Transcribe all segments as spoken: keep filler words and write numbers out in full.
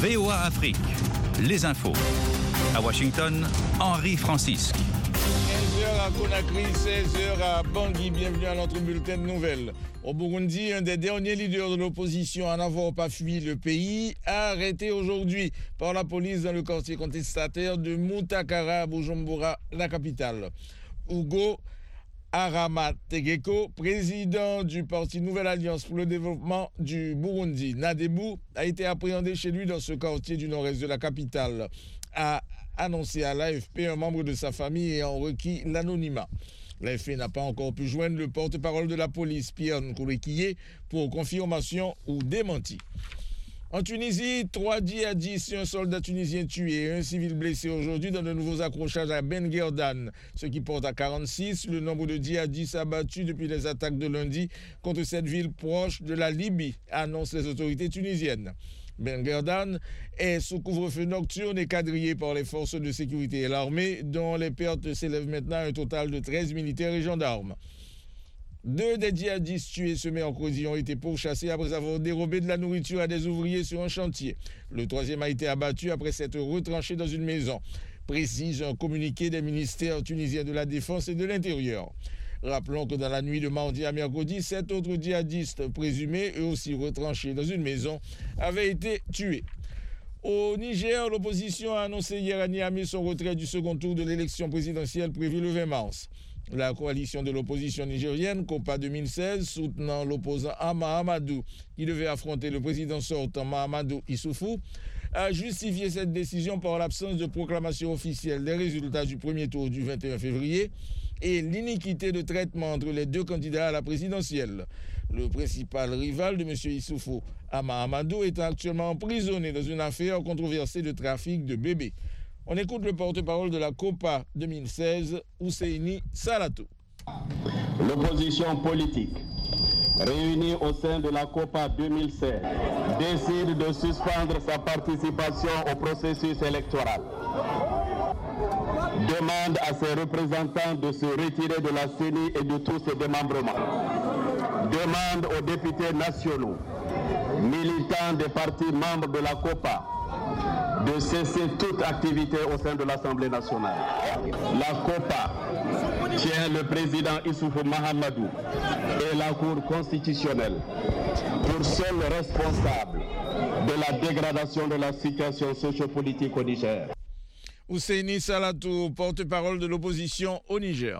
V O A Afrique, les infos. À Washington, Henri Francisque. quinze heures à Conakry, seize heures à Bangui. Bienvenue à notre bulletin de nouvelles. Au Burundi, un des derniers leaders de l'opposition à n'avoir pas fui le pays, arrêté aujourd'hui par la police dans le quartier contestataire de Mutakara à Bujumbura, la capitale. Hugo Aramategeko, président du parti Nouvelle Alliance pour le développement du Burundi, Nadebou, a été appréhendé chez lui dans ce quartier du nord-est de la capitale, a annoncé à l'A F P un membre de sa famille ayant requis l'anonymat. L'A F P n'a pas encore pu joindre le porte-parole de la police, Pierre Nkourekiye, pour confirmation ou démenti. En Tunisie, trois djihadistes et un soldat tunisien tué et un civil blessé aujourd'hui dans de nouveaux accrochages à Ben Guerdane, ce qui porte à quarante-six le nombre de djihadistes abattus depuis les attaques de lundi contre cette ville proche de la Libye, annoncent les autorités tunisiennes. Ben Guerdane est sous couvre-feu nocturne et quadrillé par les forces de sécurité et l'armée, dont les pertes s'élèvent maintenant à un total de treize militaires et gendarmes. Deux des djihadistes tués ce mercredi ont été pourchassés après avoir dérobé de la nourriture à des ouvriers sur un chantier. Le troisième a été abattu après s'être retranché dans une maison, précise un communiqué des ministères tunisiens de la Défense et de l'Intérieur. Rappelons que dans la nuit de mardi à mercredi, sept autres djihadistes présumés, eux aussi retranchés dans une maison, avaient été tués. Au Niger, l'opposition a annoncé hier à Niamey son retrait du second tour de l'élection présidentielle prévue le vingt mars. La coalition de l'opposition nigérienne, COPA deux mille seize, soutenant l'opposant Hama Amadou, qui devait affronter le président sortant Mahamadou Issoufou, a justifié cette décision par l'absence de proclamation officielle des résultats du premier tour du vingt et un février et l'iniquité de traitement entre les deux candidats à la présidentielle. Le principal rival de M. Issoufou, Hama Amadou, est actuellement emprisonné dans une affaire controversée de trafic de bébés. On écoute le porte-parole de la COPA deux mille seize, Ousseini Salatou. L'opposition politique réunie au sein de la COPA deux mille seize décide de suspendre sa participation au processus électoral. Demande à ses représentants de se retirer de la C E N I et de tous ses démembrements. Demande aux députés nationaux, militants des partis membres de la COPA, de cesser toute activité au sein de l'Assemblée nationale. La COPA tient le président Issoufou Mahamadou et la Cour constitutionnelle pour seul responsable de la dégradation de la situation sociopolitique au Niger. Ousseini Salatou, porte-parole de l'opposition au Niger.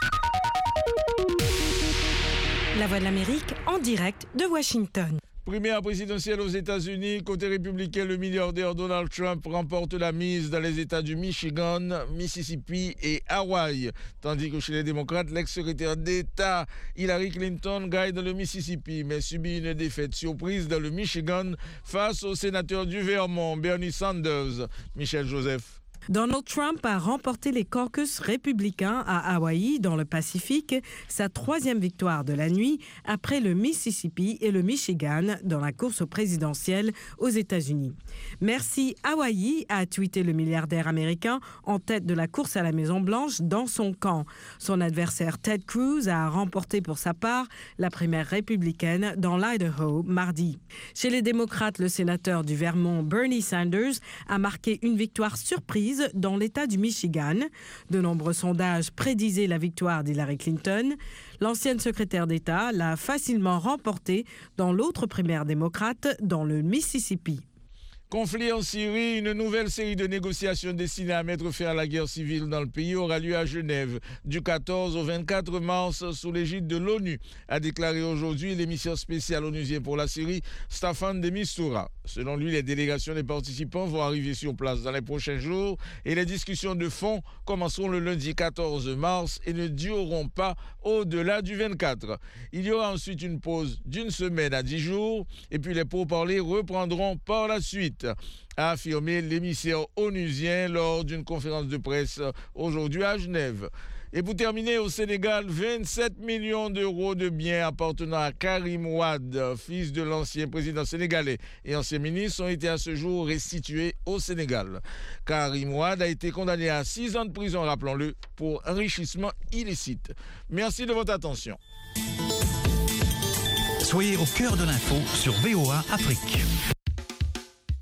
La Voix de l'Amérique en direct de Washington. Primaire présidentielle aux États-Unis, côté républicain, le milliardaire Donald Trump remporte la mise dans les États du Michigan, Mississippi et Hawaï. Tandis que chez les démocrates, l'ex-secrétaire d'État Hillary Clinton gagne dans le Mississippi, mais subit une défaite surprise dans le Michigan face au sénateur du Vermont, Bernie Sanders. Michel Joseph. Donald Trump a remporté les caucus républicains à Hawaï, dans le Pacifique, sa troisième victoire de la nuit après le Mississippi et le Michigan dans la course présidentielle aux États-Unis. Merci Hawaï, a tweeté le milliardaire américain en tête de la course à la Maison-Blanche dans son camp. Son adversaire Ted Cruz a remporté pour sa part la primaire républicaine dans l'Idaho mardi. Chez les démocrates, le sénateur du Vermont Bernie Sanders a marqué une victoire surprise dans l'État du Michigan. De nombreux sondages prédisaient la victoire d'Hillary Clinton. L'ancienne secrétaire d'État l'a facilement remportée dans l'autre primaire démocrate dans le Mississippi. Conflit en Syrie, une nouvelle série de négociations destinées à mettre fin à la guerre civile dans le pays aura lieu à Genève du quatorze au vingt-quatre mars sous l'égide de l'ONU, a déclaré aujourd'hui l'émissaire spécial onusien pour la Syrie, Staffan de Mistura. Selon lui, les délégations des participants vont arriver sur place dans les prochains jours et les discussions de fond commenceront le lundi quatorze mars et ne dureront pas au-delà du vingt-quatre. Il y aura ensuite une pause d'une semaine à dix jours et puis les pourparlers reprendront par la suite, a affirmé l'émissaire onusien lors d'une conférence de presse aujourd'hui à Genève. Et pour terminer, au Sénégal, vingt-sept millions d'euros de biens appartenant à Karim Wade, fils de l'ancien président sénégalais et ancien ministre, ont été à ce jour restitués au Sénégal. Karim Wade a été condamné à six ans de prison, rappelons-le, pour enrichissement illicite. Merci de votre attention. Soyez au cœur de l'info sur V O A Afrique.